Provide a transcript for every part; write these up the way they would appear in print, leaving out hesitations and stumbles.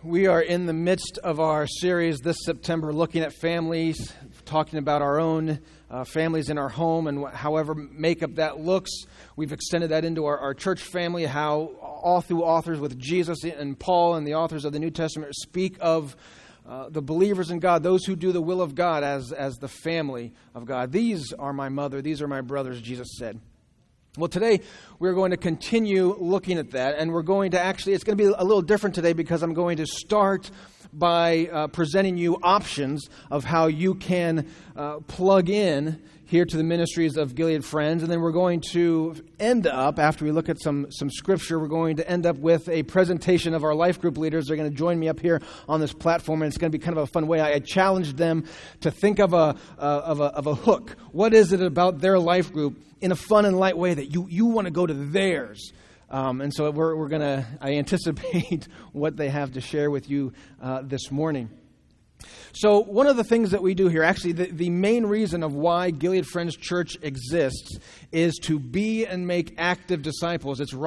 We are in the midst of our series this September looking at families, talking about our own families in our home and however makeup that looks. We've extended that into our church family, how all through authors with Jesus and Paul and the authors of the New Testament speak of the believers in God, those who do the will of God as the family of God. These are my mother, these are my brothers, Jesus said. Well, today we're going to continue looking at that, and we're going to it's going to be a little different today because I'm going to start by presenting you options of how you can plug in here to the ministries of Gilead Friends, and then we're going to end up, after we look at some scripture, we're going to end up with a presentation of our life group leaders. They're going to join me up here on this platform, and it's going to be kind of a fun way. I challenged them to think of a hook. What is it about their life group in a fun and light way that you want to go to theirs? And so I anticipate what they have to share with you this morning. So one of the things that we do here, actually the main reason of why Gilead Friends Church exists is to be and make active disciples. It's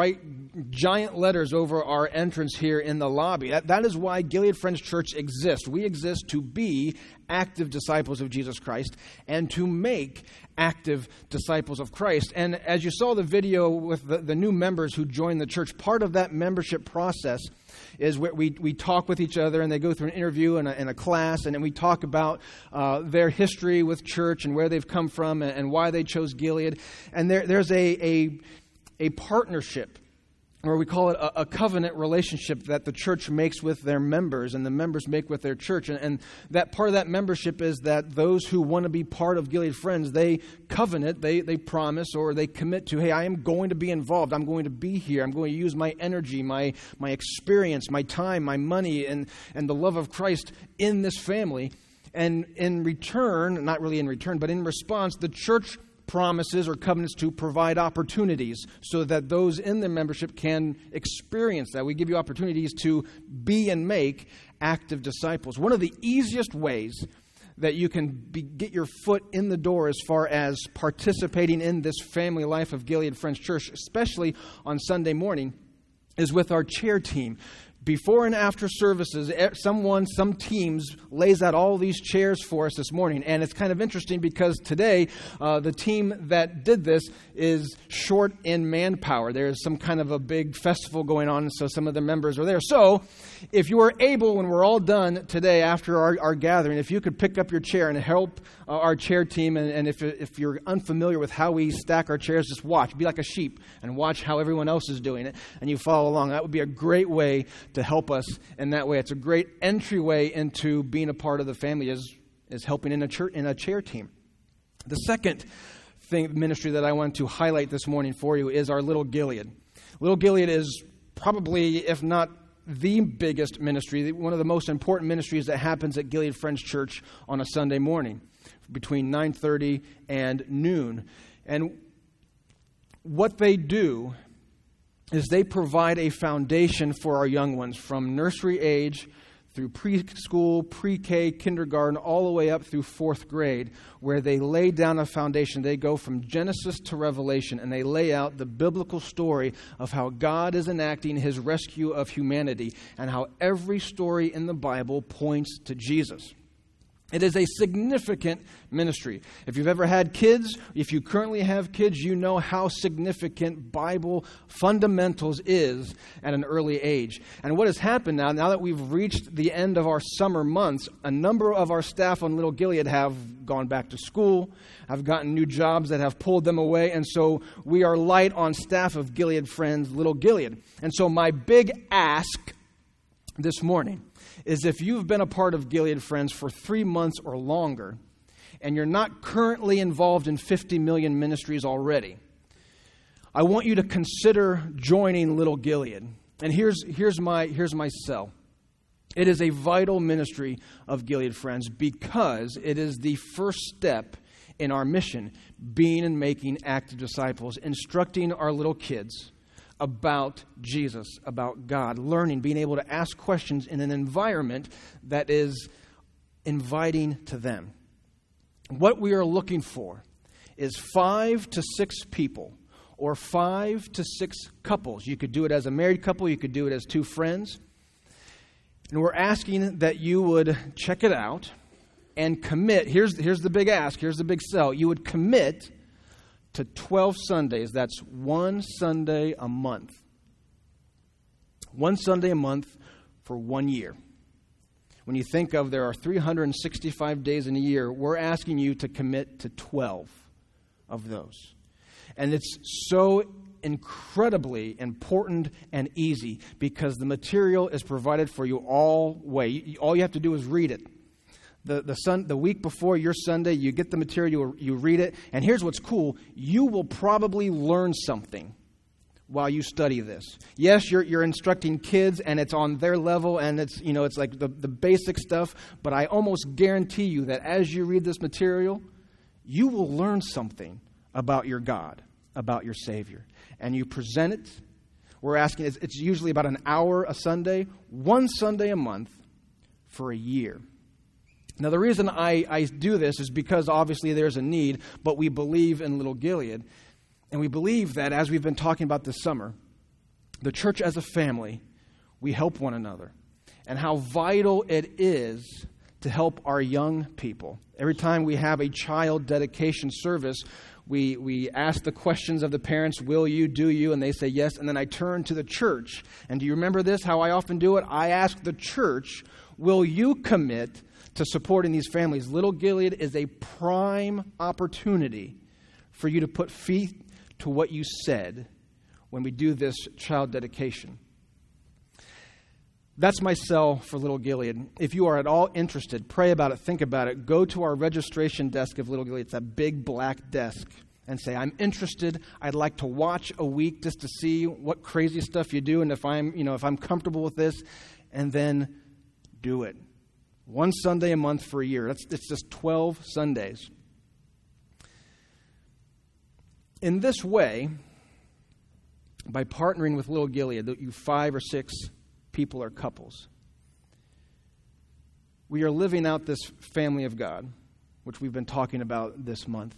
giant letters over our entrance here in the lobby. That is why Gilead Friends Church exists. We exist to be active disciples of Jesus Christ and to make active disciples of Christ. And as you saw the video with the new members who joined the church, part of that membership process is where we talk with each other, and they go through an interview and a class, and then we talk about their history with church and where they've come from and why they chose Gilead. And there's a partnership, or we call it a covenant relationship that the church makes with their members and the members make with their church. And that part of that membership is that those who want to be part of Gilead Friends, they covenant, they promise, or they commit to, hey, I am going to be involved. I'm going to be here. I'm going to use my energy, my experience, my time, my money, and the love of Christ in this family. And in return, not really in return, but in response, the church promises or covenants to provide opportunities so that those in the membership can experience that. We give you opportunities to be and make active disciples. One of the easiest ways that you can get your foot in the door as far as participating in this family life of Gilead Friends Church, especially on Sunday morning, is with our chair team. Before and after services, some teams lays out all these chairs for us this morning. And it's kind of interesting because today, the team that did this is short in manpower. There's some kind of a big festival going on, so some of the members are there. So if you are able, when we're all done today after our gathering, if you could pick up your chair and help our chair team, and if you're unfamiliar with how we stack our chairs, just watch. Be like a sheep and watch how everyone else is doing it, and you follow along. That would be a great way to help us in that way. It's a great entryway into being a part of the family is helping in a chair team. The second ministry that I want to highlight this morning for you is our Little Gilead. Little Gilead is probably, if not the biggest ministry, one of the most important ministries that happens at Gilead Friends Church on a Sunday morning between 9:30 and noon. And what they do is they provide a foundation for our young ones from nursery age through preschool, pre-K, kindergarten, all the way up through fourth grade, where they lay down a foundation. They go from Genesis to Revelation, and they lay out the biblical story of how God is enacting his rescue of humanity and how every story in the Bible points to Jesus. It is a significant ministry. If you've ever had kids, if you currently have kids, you know how significant Bible fundamentals is at an early age. And what has happened now that we've reached the end of our summer months, a number of our staff on Little Gilead have gone back to school, have gotten new jobs that have pulled them away, and so we are light on staff of Gilead Friends, Little Gilead. And so my big ask this morning is if you've been a part of Gilead Friends for 3 months or longer, and you're not currently involved in 50 million ministries already, I want you to consider joining Little Gilead. And here's my sell. It is a vital ministry of Gilead Friends because it is the first step in our mission, being and making active disciples, instructing our little kids about Jesus, about God, learning, being able to ask questions in an environment that is inviting to them. What we are looking for is 5 to 6 people or 5 to 6 couples. You could do it as a married couple. You could do it as 2 friends. And we're asking that you would check it out and commit. Here's the big ask. Here's the big sell. You would commit to 12 Sundays. That's one Sunday a month. One Sunday a month for 1 year. When you think of there are 365 days in a year, we're asking you to commit to 12 of those. And it's so incredibly important and easy because the material is provided for you all way. All you have to do is read it. The week before your Sunday, you get the material, you read it, and here's what's cool. You will probably learn something while you study this. Yes, you're instructing kids, and it's on their level, and it's like the basic stuff, but I almost guarantee you that as you read this material, you will learn something about your God, about your Savior. And you present it. We're asking, it's usually about an hour a Sunday, one Sunday a month for a year. Now, the reason I do this is because obviously there's a need, but we believe in Little Gilead. And we believe that, as we've been talking about this summer, the church as a family, we help one another. And how vital it is to help our young people. Every time we have a child dedication service, we ask the questions of the parents, will you, do you? And they say yes. And then I turn to the church. And do you remember this, how I often do it? I ask the church, will you commit to supporting these families? Little Gilead is a prime opportunity for you to put feet to what you said when we do this child dedication. That's my sell for Little Gilead. If you are at all interested, pray about it, think about it. Go to our registration desk of Little Gilead. It's a big black desk. And say, I'm interested. I'd like to watch a week just to see what crazy stuff you do and if I'm comfortable with this. And then do it. One Sunday a month for a year. It's just 12 Sundays. In this way, by partnering with Little Gilead, you 5 or 6 people or couples, we are living out this family of God, which we've been talking about this month.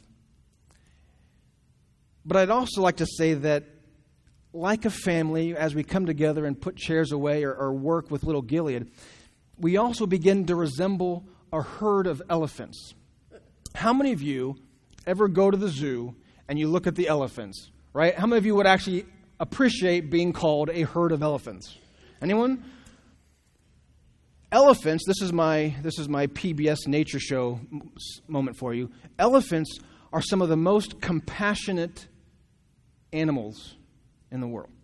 But I'd also like to say that, like a family, as we come together and put chairs away or work with Little Gilead, we also begin to resemble a herd of elephants. How many of you ever go to the zoo and you look at the elephants, right? How many of you would actually appreciate being called a herd of elephants? Anyone? Elephants, this is my PBS nature show moment for you. Elephants are some of the most compassionate animals in the world.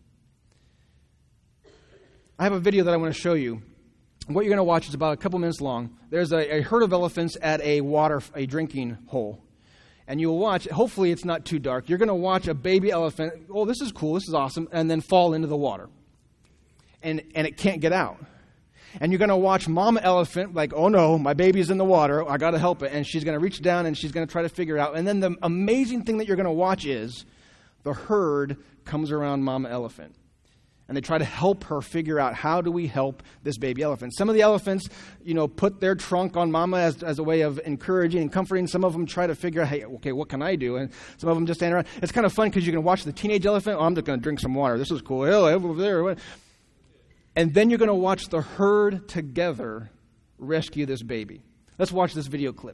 I have a video that I want to show you. What you're going to watch is about a couple minutes long. There's a herd of elephants at a drinking hole. And you'll watch, hopefully it's not too dark, you're going to watch a baby elephant, oh, this is cool, this is awesome, and then fall into the water. And it can't get out. And you're going to watch mama elephant, like, oh no, my baby's in the water, I got to help it. And she's going to reach down and she's going to try to figure it out. And then the amazing thing that you're going to watch is the herd comes around mama elephant. And they try to help her figure out, how do we help this baby elephant? Some of the elephants, put their trunk on mama as a way of encouraging and comforting. Some of them try to figure out, hey, okay, what can I do? And some of them just stand around. It's kind of fun because you can watch the teenage elephant. Oh, I'm just going to drink some water. This is cool. Oh, over there. And then you're going to watch the herd together rescue this baby. Let's watch this video clip.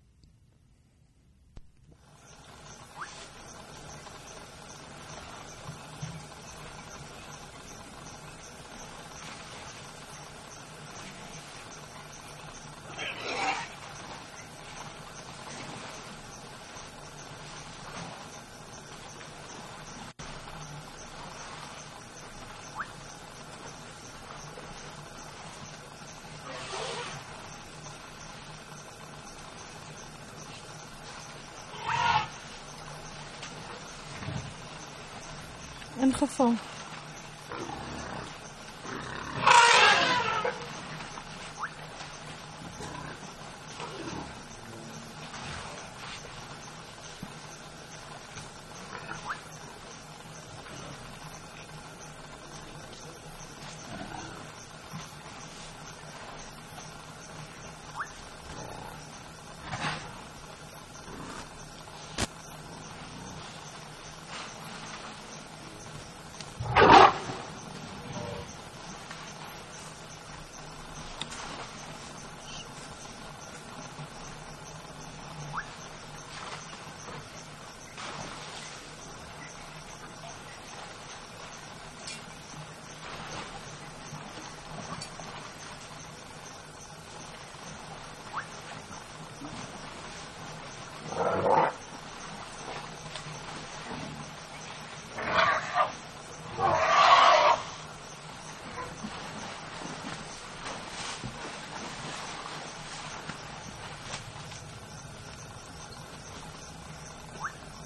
In geval.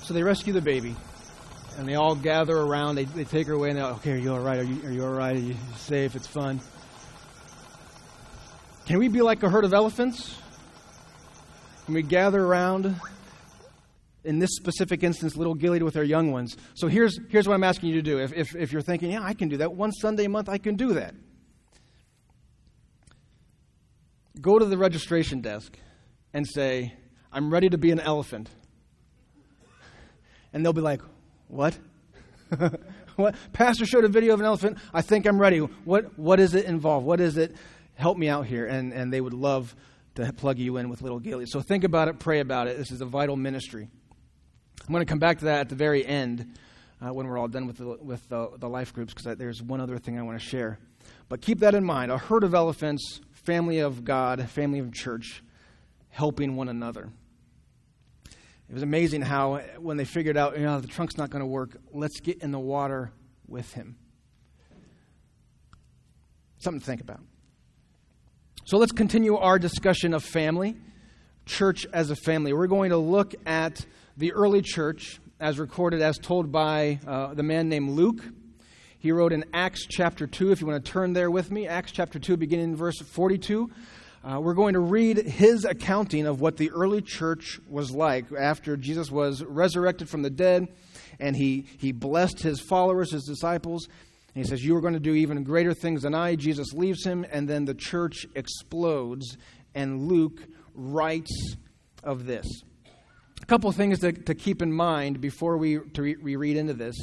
So they rescue the baby, and they all gather around. They take her away, and they're like, okay, are you all right? Are you all right? Are you safe? It's fun. Can we be like a herd of elephants? Can we gather around, in this specific instance, little Gilead with their young ones? So here's what I'm asking you to do. If you're thinking, yeah, I can do that. One Sunday a month, I can do that. Go to the registration desk and say, I'm ready to be an elephant. And they'll be like, what? What? Pastor showed a video of an elephant. I think I'm ready. What does it involve? What is it? Help me out here. And they would love to plug you in with little Gilead. So think about it. Pray about it. This is a vital ministry. I'm going to come back to that at the very end when we're all done with the life groups, because there's one other thing I want to share. But keep that in mind. A herd of elephants, family of God, family of church, helping one another. It was amazing how when they figured out, the trunk's not going to work, let's get in the water with him. Something to think about. So let's continue our discussion of family, church as a family. We're going to look at the early church as recorded, as told by the man named Luke. He wrote in Acts chapter 2, if you want to turn there with me, Acts chapter 2, beginning in verse 42. We're going to read his accounting of what the early church was like after Jesus was resurrected from the dead, and he blessed his followers, his disciples. And he says, you are going to do even greater things than I. Jesus leaves him, and then the church explodes, and Luke writes of this. A couple of things to keep in mind before we read into this.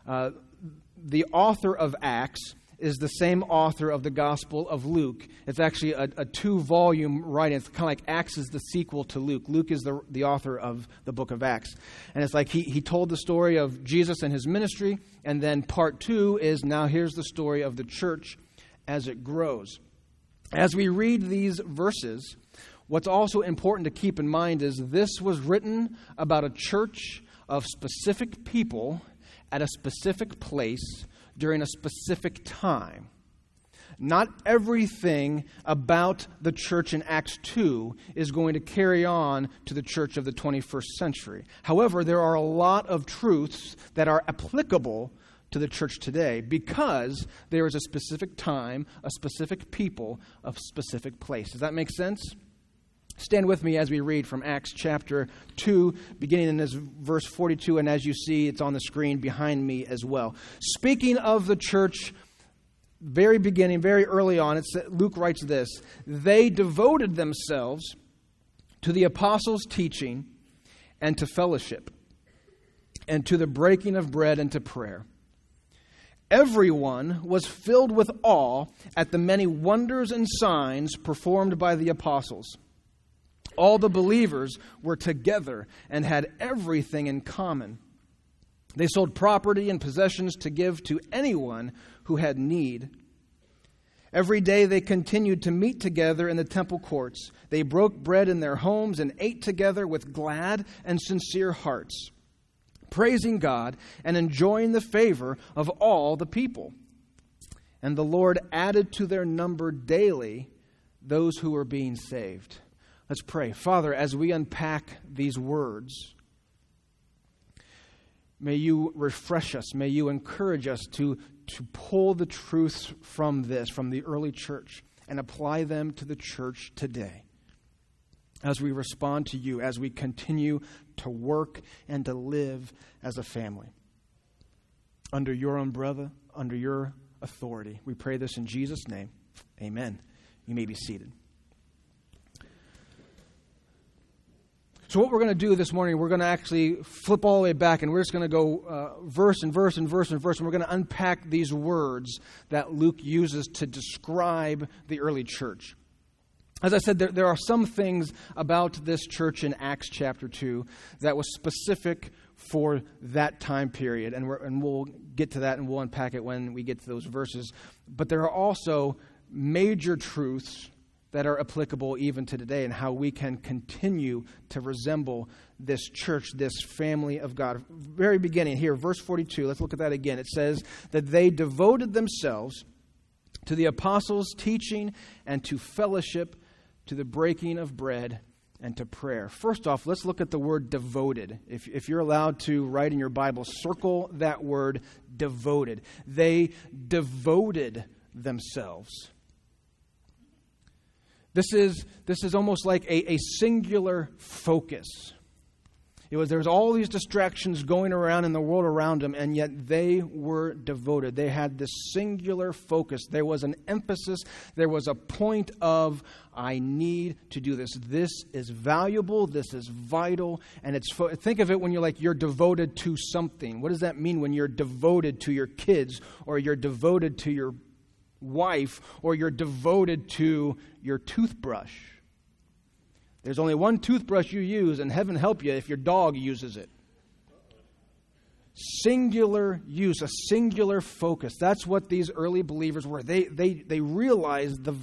The author of Acts is the same author of the Gospel of Luke. It's actually a 2-volume writing. It's kind of like Acts is the sequel to Luke. Luke is the author of the book of Acts. And it's like he told the story of Jesus and his ministry, and then part 2 is now here's the story of the church as it grows. As we read these verses, what's also important to keep in mind is this was written about a church of specific people at a specific place during a specific time. Not everything about the church in Acts 2 is going to carry on to the church of the 21st century. However, there are a lot of truths that are applicable to the church today because there is a specific time, a specific people, a specific place. Does that make sense? Stand with me as we read from Acts chapter 2, beginning in this verse 42, and as you see, it's on the screen behind me as well. Speaking of the church, very beginning, very early on, Luke writes this: they devoted themselves to the apostles' teaching and to fellowship, and to the breaking of bread and to prayer. Everyone was filled with awe at the many wonders and signs performed by the apostles. All the believers were together and had everything in common. They sold property and possessions to give to anyone who had need. Every day they continued to meet together in the temple courts. They broke bread in their homes and ate together with glad and sincere hearts, praising God and enjoying the favor of all the people. And the Lord added to their number daily those who were being saved. Let's pray. Father, as we unpack these words, may you refresh us. May you encourage us to pull the truths from this, from the early church, and apply them to the church today. As we respond to you, as we continue to work and to live as a family. Under your umbrella, under your authority. We pray this in Jesus' name. Amen. You may be seated. So what we're going to do this morning, we're going to actually flip all the way back, and we're just going to go verse and verse and verse and verse, and we're going to unpack these words that Luke uses to describe the early church. As I said, there are some things about this church in Acts chapter 2 that was specific for that time period, and we'll get to that and we'll unpack it when we get to those verses. But there are also major truths that are applicable even to today, and how we can continue to resemble this church, this family of God. Very beginning here, verse 42, let's look at that again. It says that they devoted themselves to the apostles' teaching and to fellowship, to the breaking of bread and to prayer. First off, let's look at the word devoted. If you're allowed to write in your Bible, circle that word devoted. They devoted themselves. This is almost like a singular focus. There was all these distractions going around in the world around them, and yet they were devoted. They had this singular focus. There was an emphasis. There was a point of, I need to do this. This is valuable. This is vital. And think of it when you're devoted to something. What does that mean when you're devoted to your kids, or you're devoted to your wife, or you're devoted to your toothbrush? There's only one toothbrush you use, and heaven help you if your dog uses it. Singular use, a singular focus. That's what these early believers were. They realized the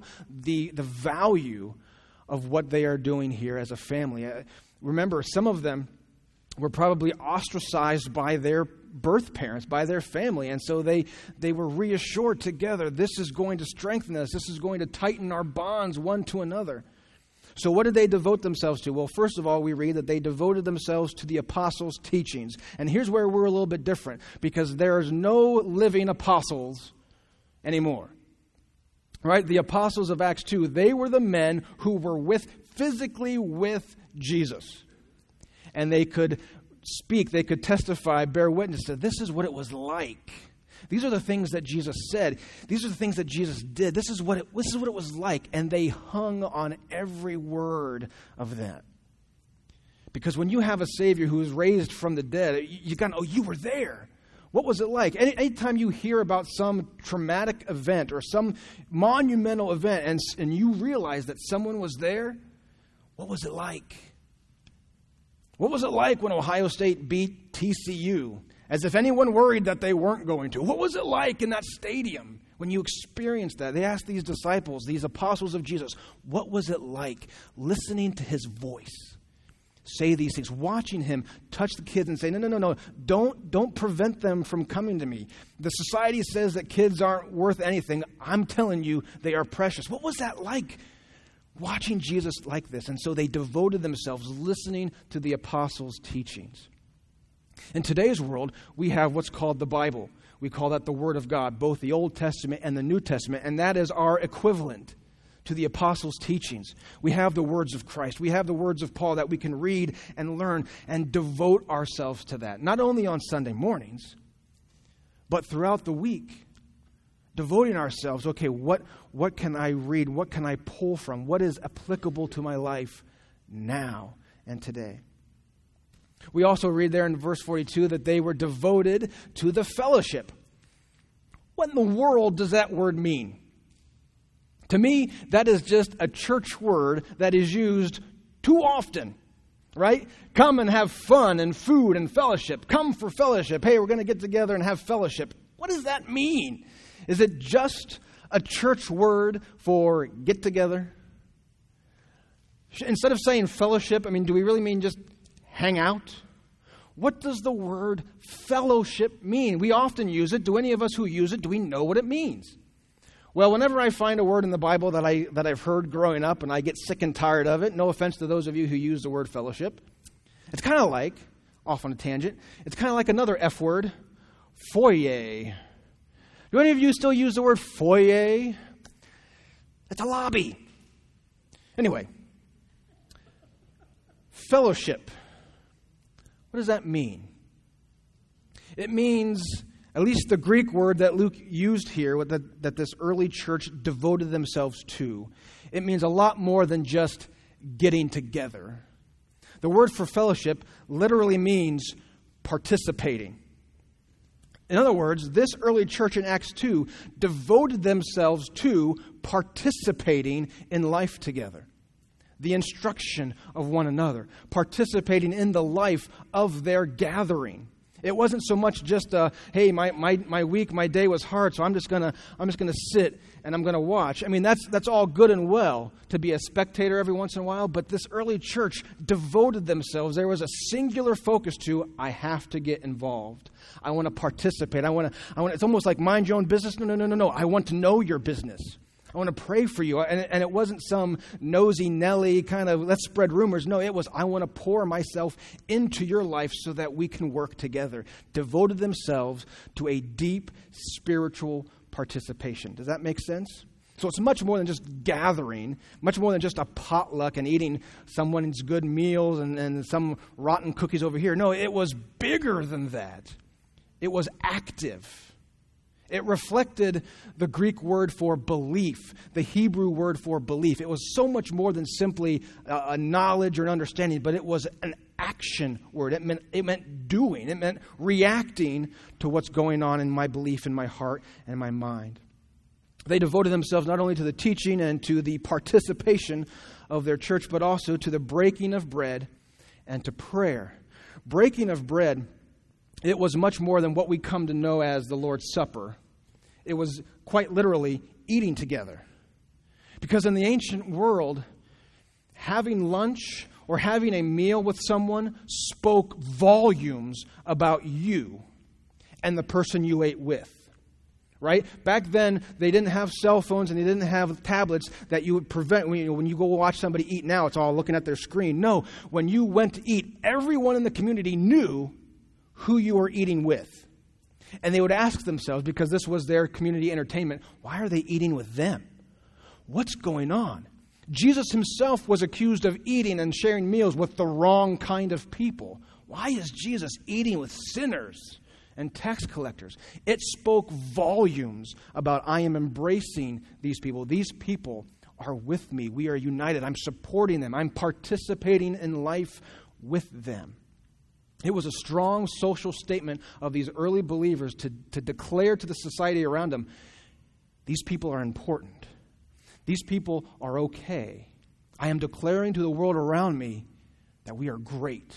value of what they are doing here as a family. Remember, some of them were probably ostracized by their birth parents, by their family, and so they were reassured together. This is going to strengthen us. This is going to tighten our bonds one to another. So what did they devote themselves to? Well, first of all, we read that they devoted themselves to the apostles' teachings. And here's where we're a little bit different, because there's no living apostles anymore. Right? The apostles of Acts 2, they were the men who were physically with Jesus. And they could speak, they could testify, bear witness to this is what it was like. These are the things that Jesus said. These are the things that Jesus did. This is what it was like. And they hung on every word of that. Because when you have a Savior who is raised from the dead, you got to know, you were there. What was it like? Anytime you hear about some traumatic event or some monumental event and you realize that someone was there, what was it like? What was it like when Ohio State beat TCU? As if anyone worried that they weren't going to. What was it like in that stadium when you experienced that? They asked these disciples, these apostles of Jesus, what was it like listening to his voice say these things, watching him touch the kids and say, no, don't prevent them from coming to me. The society says that kids aren't worth anything. I'm telling you, they are precious. What was that like, watching Jesus like this? And so they devoted themselves listening to the apostles' teachings. In today's world, we have what's called the Bible. We call that the Word of God, both the Old Testament and the New Testament, and that is our equivalent to the apostles' teachings. We have the words of Christ. We have the words of Paul that we can read and learn and devote ourselves to that, not only on Sunday mornings, but throughout the week. Devoting ourselves, okay, what can I read? What can I pull from? What is applicable to my life now and today? We also read there in verse 42 that they were devoted to the fellowship. What in the world does that word mean? To me, that is just a church word that is used too often, right? Come and have fun and food and fellowship. Come for fellowship. Hey, we're going to get together and have fellowship. What does that mean? Is it just a church word for get together? Instead of saying fellowship, do we really mean just hang out? What does the word fellowship mean? We often use it. Do any of us who use it, do we know what it means? Well, whenever I find a word in the Bible that I've heard growing up and I get sick and tired of it, no offense to those of you who use the word fellowship, it's kind of like, off on a tangent, it's kind of like another F word, foyer. Do any of you still use the word foyer? It's a lobby. Anyway, fellowship. What does that mean? It means, at least the Greek word that Luke used here, that this early church devoted themselves to, it means a lot more than just getting together. The word for fellowship literally means participating. In other words, this early church in Acts 2 devoted themselves to participating in life together. The instruction of one another, participating in the life of their gathering. It wasn't so much just hey, my week, my day was hard, so I'm just gonna sit and I'm gonna watch. That's all good and well to be a spectator every once in a while, but this early church devoted themselves. There was a singular focus to, I have to get involved. I want to participate. I want to. It's almost like mind your own business. No. I want to know your business. I want to pray for you. And it wasn't some nosy Nelly kind of let's spread rumors. No, it was I want to pour myself into your life so that we can work together. Devoted themselves to a deep spiritual participation. Does that make sense? So it's much more than just gathering, much more than just a potluck and eating someone's good meals and some rotten cookies over here. No, it was bigger than that. It was active. It reflected the Greek word for belief, the Hebrew word for belief. It was so much more than simply a knowledge or an understanding, but it was an action word. It meant doing. It meant reacting to what's going on in my belief, in my heart, and in my mind. They devoted themselves not only to the teaching and to the participation of their church, but also to the breaking of bread and to prayer. Breaking of bread, it was much more than what we come to know as the Lord's Supper. It was quite literally eating together. Because in the ancient world, having lunch or having a meal with someone spoke volumes about you and the person you ate with. Right? Back then, they didn't have cell phones and they didn't have tablets that you would prevent. When you go watch somebody eat now, it's all looking at their screen. No, when you went to eat, everyone in the community knew who you were eating with. And they would ask themselves, because this was their community entertainment, why are they eating with them? What's going on? Jesus himself was accused of eating and sharing meals with the wrong kind of people. Why is Jesus eating with sinners and tax collectors? It spoke volumes about I am embracing these people. These people are with me. We are united. I'm supporting them. I'm participating in life with them. It was a strong social statement of these early believers to declare to the society around them, these people are important. These people are okay. I am declaring to the world around me that we are great.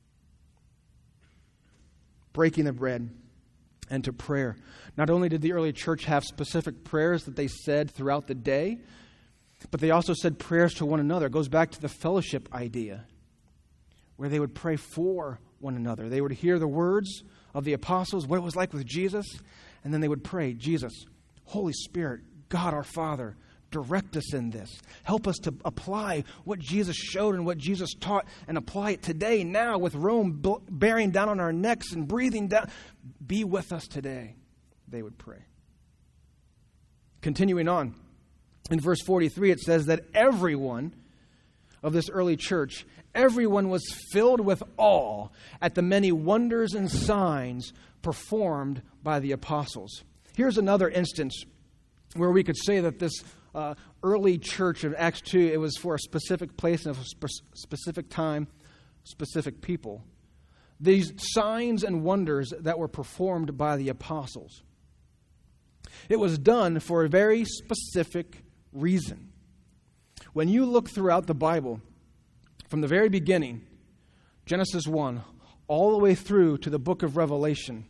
Breaking the bread and to prayer. Not only did the early church have specific prayers that they said throughout the day, but they also said prayers to one another. It goes back to the fellowship idea, where they would pray for one another. They would hear the words of the apostles, what it was like with Jesus, and then they would pray, Jesus, Holy Spirit, God our Father, direct us in this. Help us to apply what Jesus showed and what Jesus taught and apply it today, now, with Rome bearing down on our necks and breathing down. Be with us today, they would pray. Continuing on, in verse 43, it says that everyone of this early church, everyone was filled with awe at the many wonders and signs performed by the apostles. Here's another instance where we could say that this early church of Acts 2, it was for a specific place and a specific time, specific people. These signs and wonders that were performed by the apostles. It was done for a very specific reason. When you look throughout the Bible, from the very beginning, Genesis 1, all the way through to the book of Revelation,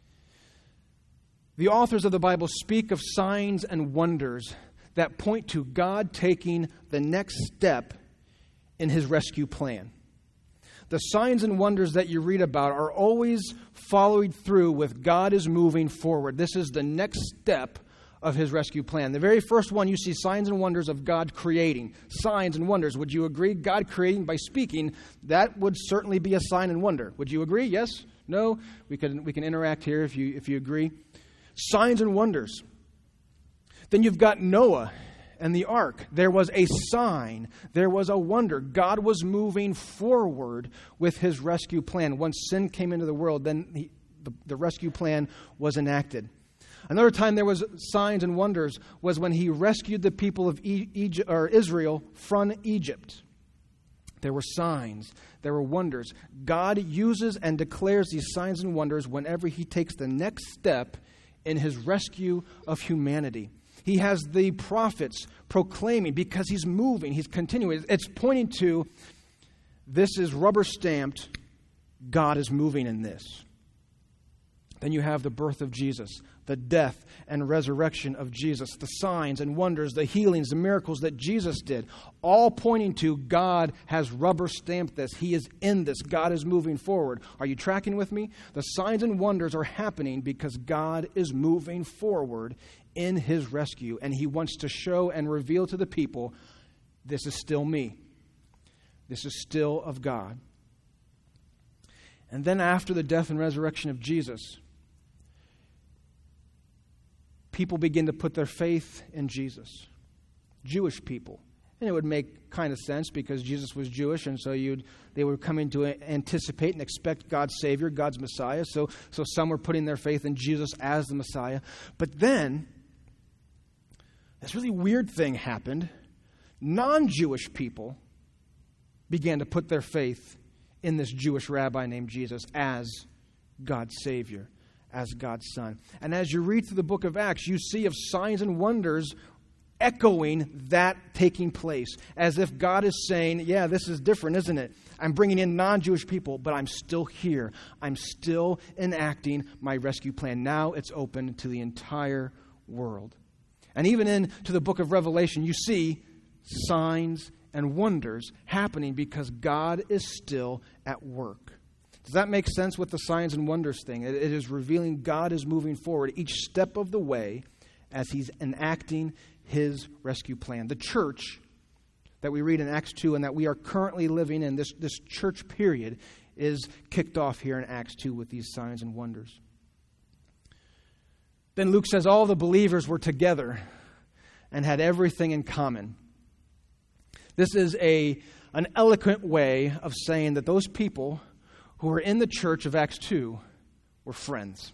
the authors of the Bible speak of signs and wonders that point to God taking the next step in his rescue plan. The signs and wonders that you read about are always followed through with God is moving forward. This is the next step of his rescue plan. The very first one, you see signs and wonders of God creating. Signs and wonders. Would you agree? God creating by speaking, that would certainly be a sign and wonder. Would you agree? Yes? No? We can interact here if you agree. Signs and wonders. Then you've got Noah and the ark. There was a sign. There was a wonder. God was moving forward with his rescue plan. Once sin came into the world, then the rescue plan was enacted. Another time there was signs and wonders was when he rescued the people of Israel from Egypt. There were signs. There were wonders. God uses and declares these signs and wonders whenever he takes the next step in his rescue of humanity. He has the prophets proclaiming because he's moving, he's continuing. It's pointing to this is rubber stamped, God is moving in this. Then you have the birth of Jesus, the death and resurrection of Jesus, the signs and wonders, the healings, the miracles that Jesus did, all pointing to God has rubber stamped this. He is in this. God is moving forward. Are you tracking with me? The signs and wonders are happening because God is moving forward in his rescue, and he wants to show and reveal to the people, this is still me. This is still of God. And then after the death and resurrection of Jesus, people begin to put their faith in Jesus. Jewish people. And it would make kind of sense because Jesus was Jewish, and so they were coming to anticipate and expect God's Savior, God's Messiah. So some were putting their faith in Jesus as the Messiah. But then, this really weird thing happened. Non-Jewish people began to put their faith in this Jewish rabbi named Jesus as God's Savior, as God's Son. And as you read through the book of Acts, you see of signs and wonders echoing that taking place, as if God is saying, yeah, this is different, isn't it? I'm bringing in non-Jewish people, but I'm still here. I'm still enacting my rescue plan. Now it's open to the entire world. And even into the book of Revelation, you see signs and wonders happening because God is still at work. Does that make sense with the signs and wonders thing? It is revealing God is moving forward each step of the way as he's enacting his rescue plan. The church that we read in Acts 2 and that we are currently living in, this church period, is kicked off here in Acts 2 with these signs and wonders. Then Luke says all the believers were together and had everything in common. This is an eloquent way of saying that those people who were in the church of Acts 2 were friends.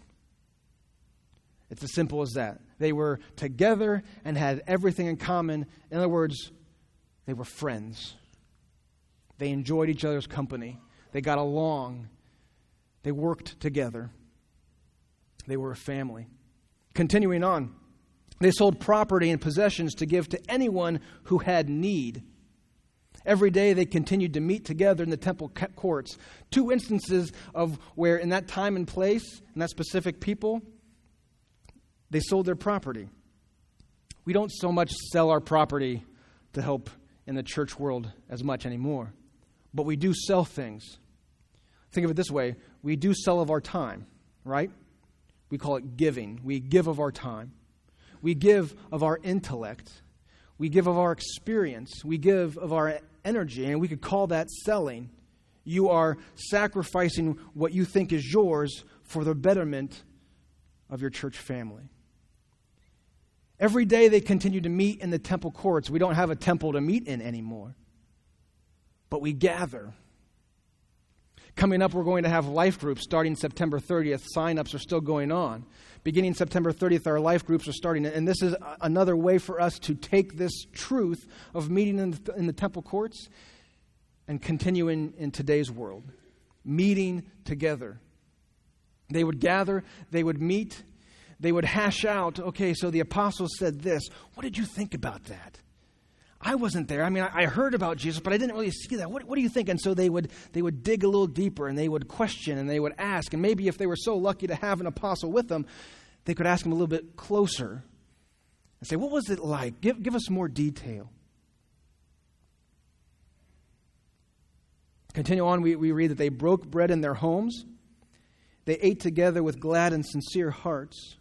It's as simple as that. They were together and had everything in common. In other words, they were friends. They enjoyed each other's company. They got along. They worked together. They were a family. Continuing on, they sold property and possessions to give to anyone who had need. Every day they continued to meet together in the temple courts. 2 instances of where in that time and place, and that specific people, they sold their property. We don't so much sell our property to help in the church world as much anymore. But we do sell things. Think of it this way. We do sell of our time, right? We call it giving. We give of our time. We give of our intellect. We give of our experience. We give of our energy. And we could call that selling. You are sacrificing what you think is yours for the betterment of your church family. Every day they continue to meet in the temple courts. We don't have a temple to meet in anymore. But we gather. Coming up, we're going to have life groups starting September 30th. Sign-ups are still going on. Beginning September 30th, our life groups are starting. And this is another way for us to take this truth of meeting in the temple courts and continuing in today's world. Meeting together. They would gather, they would meet, they would hash out, okay, so the apostles said this. What did you think about that? I wasn't there. I mean, I heard about Jesus, but I didn't really see that. What do you think? And so they would dig a little deeper, and they would question, and they would ask. And maybe if they were so lucky to have an apostle with them, they could ask him a little bit closer and say, what was it like? Give us more detail. Continue on, we read that they broke bread in their homes. They ate together with glad and sincere hearts.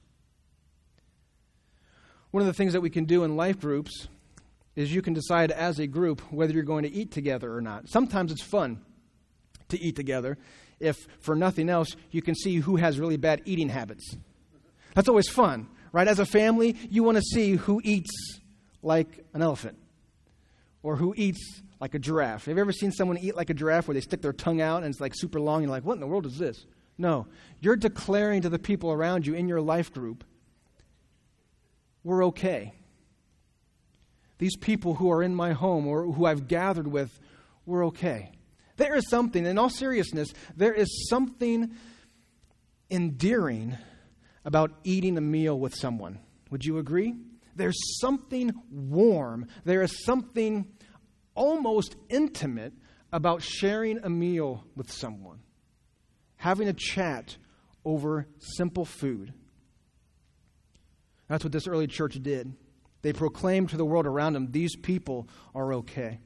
One of the things that we can do in life groups is you can decide as a group whether you're going to eat together or not. Sometimes it's fun to eat together if, for nothing else, you can see who has really bad eating habits. That's always fun, right? As a family, you want to see who eats like an elephant or who eats like a giraffe. Have you ever seen someone eat like a giraffe where they stick their tongue out and it's like super long and you're like, what in the world is this? No, you're declaring to the people around you in your life group, we're okay. These people who are in my home or who I've gathered with, we're okay. There is something, in all seriousness, there is something endearing about eating a meal with someone. Would you agree? There's something warm. There is something almost intimate about sharing a meal with someone. Having a chat over simple food. That's what this early church did. They proclaimed to the world around them, these people are okay.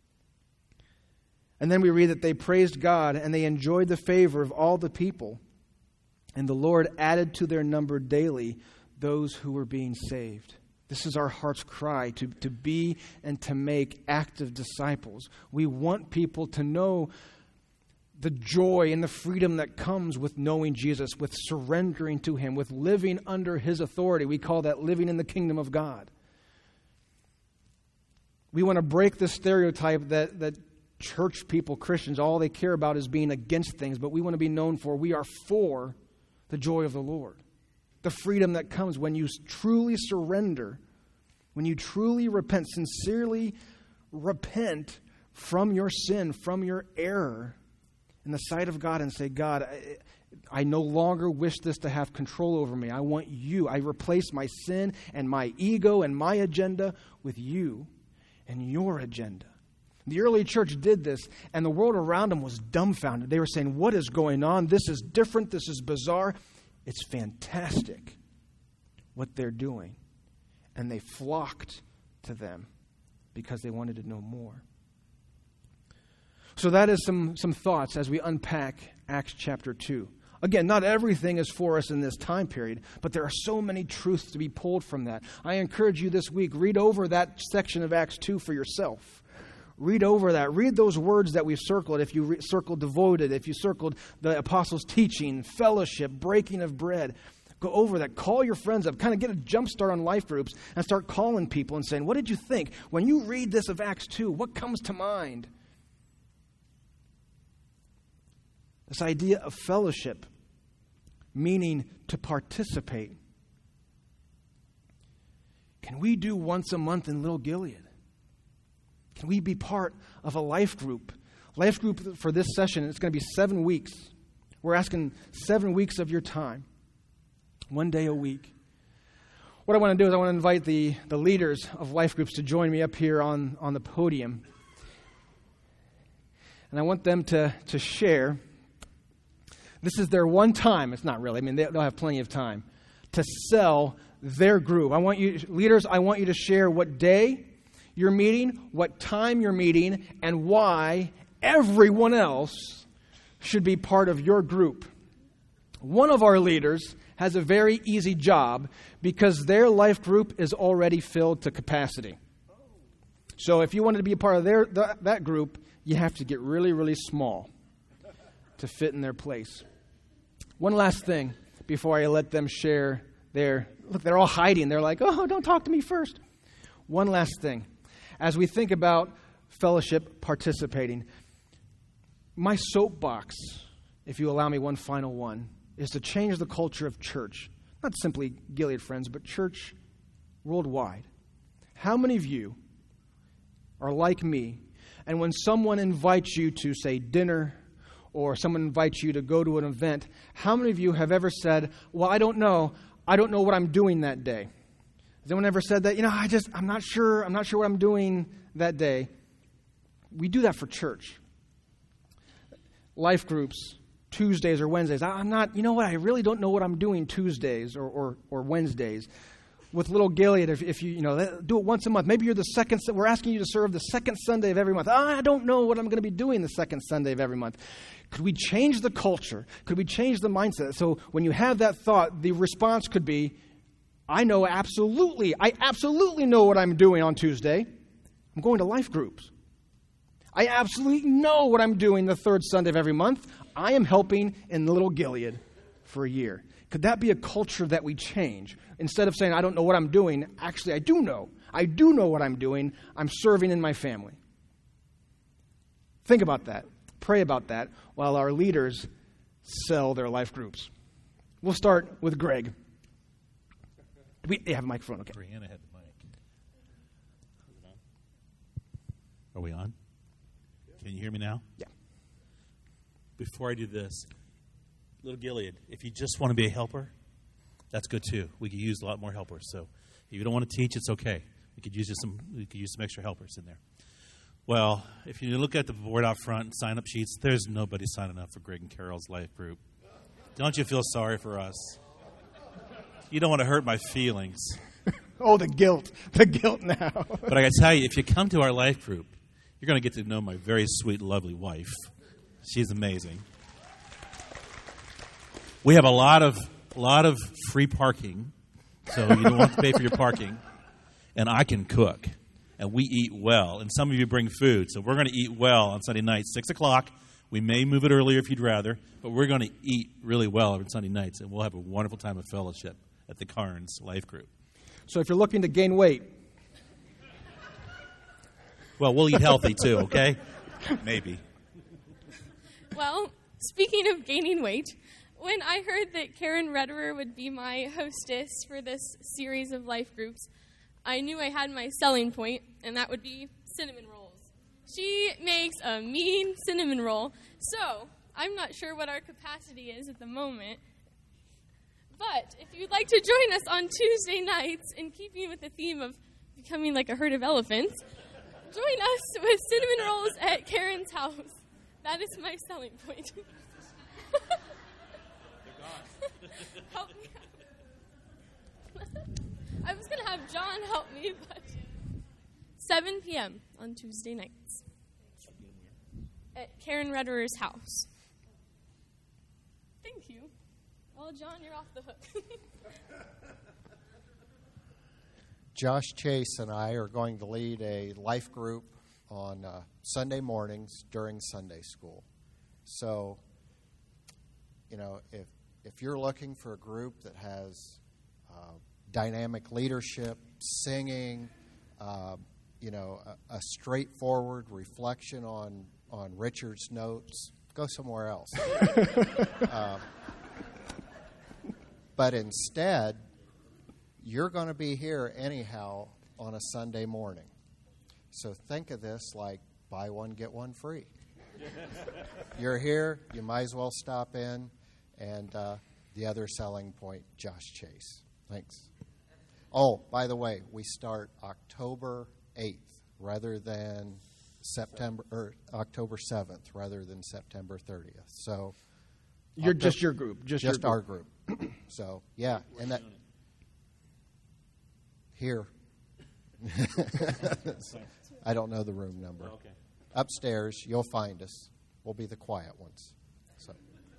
And then we read that they praised God and they enjoyed the favor of all the people. And the Lord added to their number daily those who were being saved. This is our heart's cry, to be and to make active disciples. We want people to know the joy and the freedom that comes with knowing Jesus, with surrendering to Him, with living under His authority. We call that living in the kingdom of God. We want to break the stereotype that church people, Christians, all they care about is being against things, but we want to be known for, we are for the joy of the Lord. The freedom that comes when you truly surrender, when you truly repent, sincerely repent from your sin, from your error in the sight of God and say, God, I no longer wish this to have control over me. I want you. I replace my sin and my ego and my agenda with you and your agenda. The early church did this, and the world around them was dumbfounded. They were saying, what is going on? This is different. This is bizarre. It's fantastic what they're doing. And they flocked to them because they wanted to know more. So that is some thoughts as we unpack Acts chapter 2. Again, not everything is for us in this time period, but there are so many truths to be pulled from that. I encourage you this week, read over that section of Acts 2 for yourself. Read over that. Read those words that we've circled. If you circled devoted, if you circled the apostles' teaching, fellowship, breaking of bread, go over that. Call your friends up. Kind of get a jump start on life groups and start calling people and saying, what did you think? When you read this of Acts 2, what comes to mind? This idea of fellowship, meaning to participate. Can we do once a month in Little Gilead? Can we be part of a life group? Life group for this session, it's going to be 7 weeks. We're asking 7 weeks of your time. 1 day a week. What I want to do is I want to invite the leaders of life groups to join me up here on the podium. And I want them to share. This is their one time. It's not really. I mean, they'll have plenty of time to sell their group. Leaders, I want you to share what day you're meeting, what time you're meeting, and why everyone else should be part of your group. One of our leaders has a very easy job because their life group is already filled to capacity. So if you wanted to be a part of that group, you have to get really, really small to fit in their place. One last thing before I let them share look, they're all hiding. They're like, oh, don't talk to me first. One last thing. As we think about fellowship participating, my soapbox, if you allow me one final one, is to change the culture of church. Not simply Gilead Friends, but church worldwide. How many of you are like me, and when someone invites you to, say, dinner, or someone invites you to go to an event, how many of you have ever said, well, I don't know what I'm doing that day? Has anyone ever said that? I'm not sure what I'm doing that day. We do that for church. Life groups, Tuesdays or Wednesdays. I really don't know what I'm doing Tuesdays or Wednesdays. With Little Gilead, if you do it once a month. Maybe you're the second, we're asking you to serve the second Sunday of every month. I don't know what I'm going to be doing the second Sunday of every month. Could we change the culture? Could we change the mindset? So when you have that thought, the response could be, I absolutely know what I'm doing on Tuesday. I'm going to life groups. I absolutely know what I'm doing the third Sunday of every month. I am helping in Little Gilead for a year. Could that be a culture that we change? Instead of saying, I don't know what I'm doing, actually, I do know. I do know what I'm doing. I'm serving in my family. Think about that. Pray about that while our leaders sell their life groups. We'll start with Greg. Do we have a microphone? Okay. Brianna had the mic. Are we on? Can you hear me now? Yeah. Before I do this, Little Gilead, if you just want to be a helper, that's good too. We could use a lot more helpers. So if you don't want to teach, it's okay. We could use some extra helpers in there. Well, if you look at the board out front, sign-up sheets, there's nobody signing up for Greg and Carol's life group. Don't you feel sorry for us? You don't want to hurt my feelings. Oh, the guilt now. But I got to tell you, if you come to our life group, you're going to get to know my very sweet, lovely wife. She's amazing. We have a lot of free parking, so you don't have to pay for your parking. And I can cook, and we eat well. And some of you bring food, so we're going to eat well on Sunday nights, 6 o'clock. We may move it earlier if you'd rather, but we're going to eat really well on Sunday nights, and we'll have a wonderful time of fellowship at the Carnes Life Group. So if you're looking to gain weight. Well, we'll eat healthy too, okay? Maybe. Well, speaking of gaining weight, when I heard that Karen Rederer would be my hostess for this series of life groups, I knew I had my selling point, and that would be cinnamon rolls. She makes a mean cinnamon roll, so I'm not sure what our capacity is at the moment. But if you'd like to join us on Tuesday nights, in keeping with the theme of becoming like a herd of elephants, join us with cinnamon rolls at Karen's house. That is my selling point. Help me out. I was going to have John help me, but 7 p.m. on Tuesday nights at Karen Rederer's house. Thank you. Well, John, you're off the hook. Josh Chase and I are going to lead a life group on Sunday mornings during Sunday school. So, if you're looking for a group that has dynamic leadership, singing, a straightforward reflection on Richard's notes, go somewhere else. But instead, you're going to be here anyhow on a Sunday morning. So think of this like buy one, get one free. You're here, you might as well stop in. And the other selling point, Josh Chase. Thanks. Oh, by the way, we start October 8th rather than October 7th rather than September 30th. So You're just your group. Just our group. So, yeah. And that here. I don't know the room number. Oh, okay. Upstairs, you'll find us. We'll be the quiet ones. So.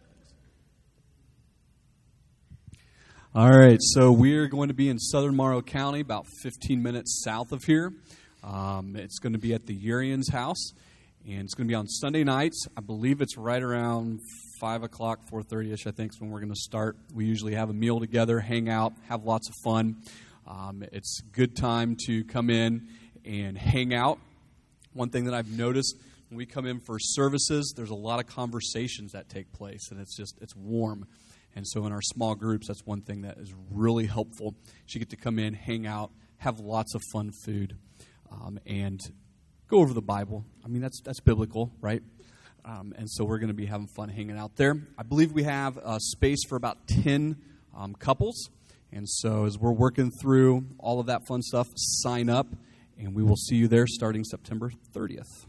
All right, so we're going to be in southern Morrow County, about 15 minutes south of here. It's going to be at the Urian's house, and it's going to be on Sunday nights. I believe it's right around 5 o'clock, 4:30ish, I think is when we're going to start. We usually have a meal together, hang out, have lots of fun. It's a good time to come in and hang out. One thing that I've noticed, when we come in for services, there's a lot of conversations that take place, and it's warm. And so in our small groups, that's one thing that is really helpful. You get to come in, hang out, have lots of fun food, and go over the Bible. I mean, that's biblical, right? And so we're going to be having fun hanging out there. I believe we have a space for about 10 couples. And so as we're working through all of that fun stuff, sign up, and we will see you there starting September 30th.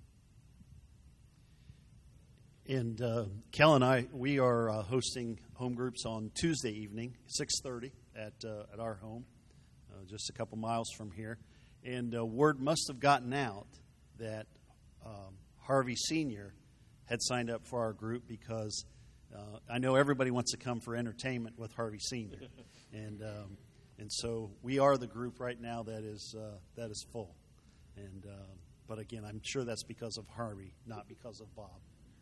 And Kel and I, we are hosting home groups on Tuesday evening, 6:30 at our home, just a couple miles from here. And word must have gotten out that Harvey Sr. had signed up for our group because I know everybody wants to come for entertainment with Harvey Sr. And so we are the group right now that is full. And but again, I'm sure that's because of Harvey, not because of Bob.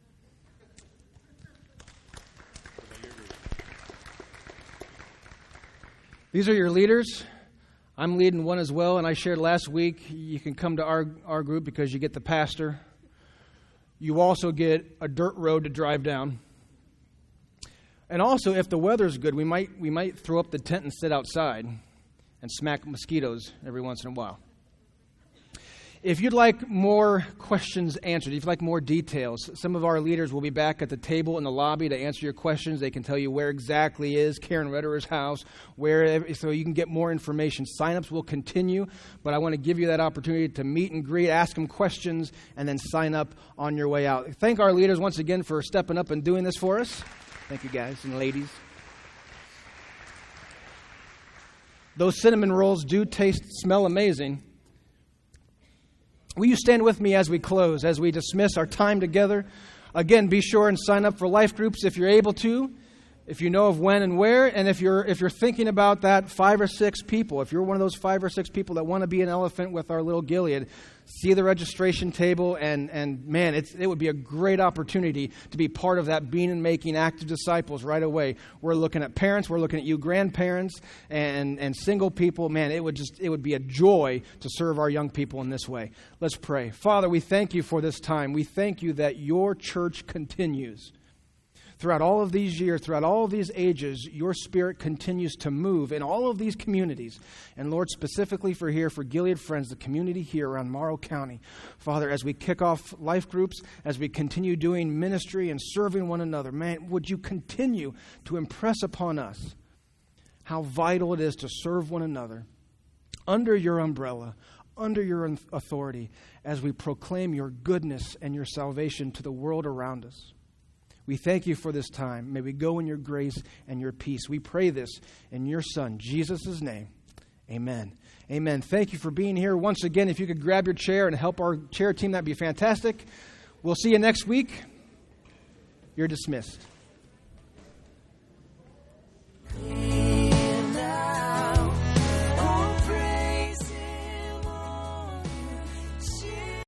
These are your leaders. I'm leading one as well, and I shared last week, you can come to our group because you get the pastor. You also get a dirt road to drive down. And also, if the weather's good, we might throw up the tent and sit outside and smack mosquitoes every once in a while. If you'd like more questions answered, if you'd like more details, some of our leaders will be back at the table in the lobby to answer your questions. They can tell you where exactly is Karen Rederer's house, so you can get more information. Sign-ups will continue, but I want to give you that opportunity to meet and greet, ask them questions, and then sign up on your way out. Thank our leaders once again for stepping up and doing this for us. Thank you, guys and ladies. Those cinnamon rolls do smell amazing. Will you stand with me as we close, as we dismiss our time together? Again, be sure and sign up for life groups if you're able to, if you know of when and where, and if you're thinking about that 5 or 6 people, if you're one of those 5 or 6 people that want to be an elephant with our little Gilead, see the registration table, and man, it would be a great opportunity to be part of that being and making active disciples right away. We're looking at parents, we're looking at you grandparents, and single people. Man, it would be a joy to serve our young people in this way. Let's pray. Father, we thank you for this time. We thank you that your church continues. Throughout all of these years, throughout all of these ages, your Spirit continues to move in all of these communities. And Lord, specifically for Gilead Friends, the community here around Morrow County. Father, as we kick off life groups, as we continue doing ministry and serving one another, man, would you continue to impress upon us how vital it is to serve one another under your umbrella, under your authority, as we proclaim your goodness and your salvation to the world around us. We thank you for this time. May we go in your grace and your peace. We pray this in your Son, Jesus' name. Amen. Amen. Thank you for being here. Once again, if you could grab your chair and help our chair team, that'd be fantastic. We'll see you next week. You're dismissed.